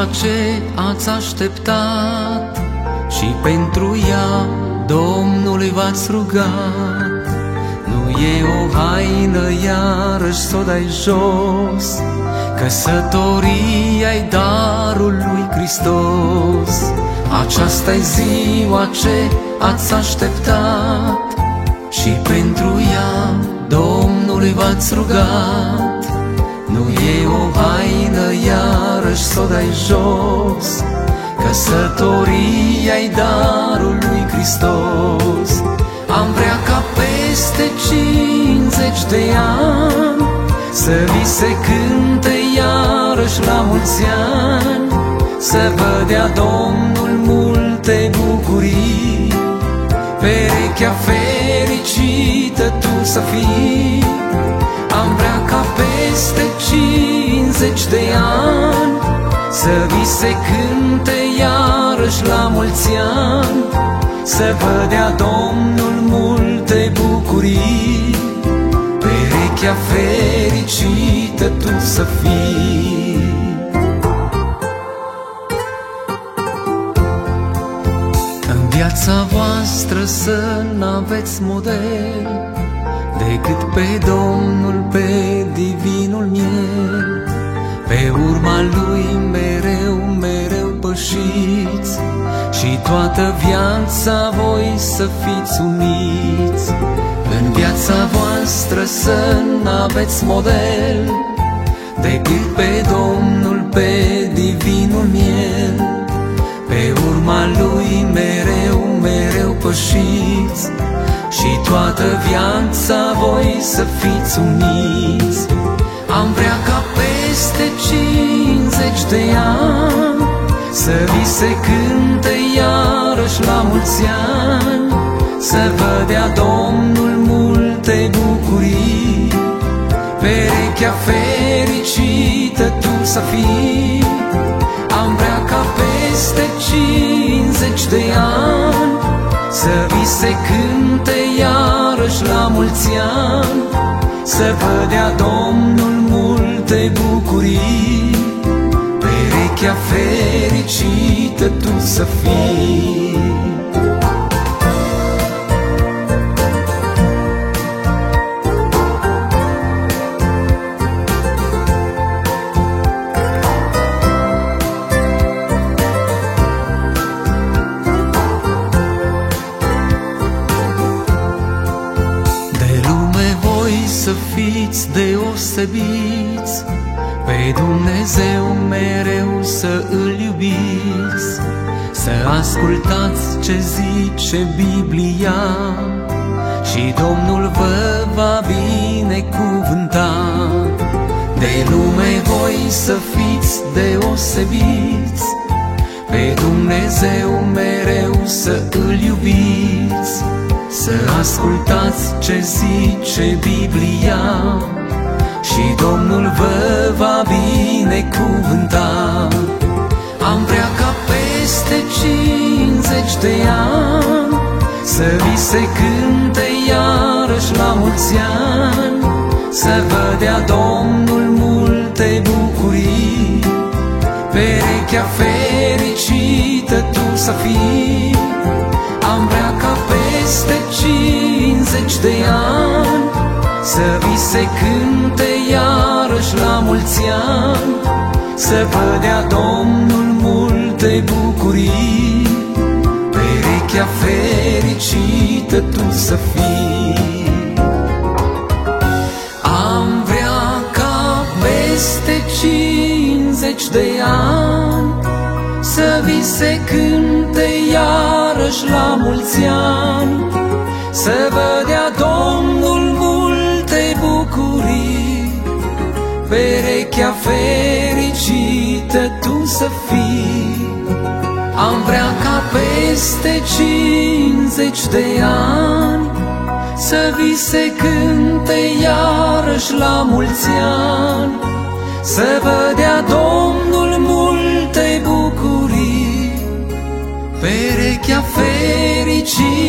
ziua ce ați așteptat și pentru ea Domnului v-ați rugat. Nu e o haină iarăși s-o dai jos, căsătoria-i darul lui Hristos. Aceasta-i ziua ce ați așteptat și pentru ea Domnului v-ați rugat. Nu e o haină iarăși s-o dai jos, căsătoria-i darul lui Hristos. Am vrea ca peste 50 de ani să vi se cânte iarăși la mulți ani, să vă dea Domnul multe bucurii, perechea fericită tu să fii. Am vrea ca peste 50 de ani să vi se cânte iarăși la mulți ani, să vă dea Domnul multe bucurii, perechea fericită tu să fii. În viața voastră să n-aveți model decât pe Domnul, pe divinul miel. Pe urma lui mereu, mereu pășiți și toată viața voi să fiți uniți. În viața voastră să n-aveți model decât pe Domnul, pe divinul miel. Pe urma lui mereu, mereu pășiți și toată viața voi să fiți uniți. Am vrea ca peste 50 de ani să vi se cânte iarăși la mulți ani, să vă dea Domnul multe bucurii, perechea fericită tu să fii. Am vrea ca peste 50 de ani să vi se cânte iarăși la mulți ani, să vă dea Domnul multe bucurii, perechea fericită tu să fii. Să fiți deosebiți, pe Dumnezeu mereu să îl iubiți, să ascultați ce zice Biblia și Domnul vă va binecuvânta. De lume voi să fiți deosebiți, pe Dumnezeu mereu să îl iubiți, să ascultați ce zice Biblia și Domnul vă va binecuvânta. Am vrea ca peste 50 de ani să vi se cânte iarăși la mulți ani, să vă dea Domnul multe bucurii, perechea fericită tu să fii. Am vrea ca peste 50 de ani să vi se cânte iarăși la mulți ani, să vă dea Domnul multe bucurii, perechea fericită tu să fii. Am vrea ca peste 50 de ani să vi se cânte iarăși la mulți ani, să vă dea Domnul multe bucurii, perechea fericită tu să fii. Am vrea ca peste 50 de ani să vi se cânte iarăși la mulți ani, să vă dea Domnul multe bucurii, perechea fericită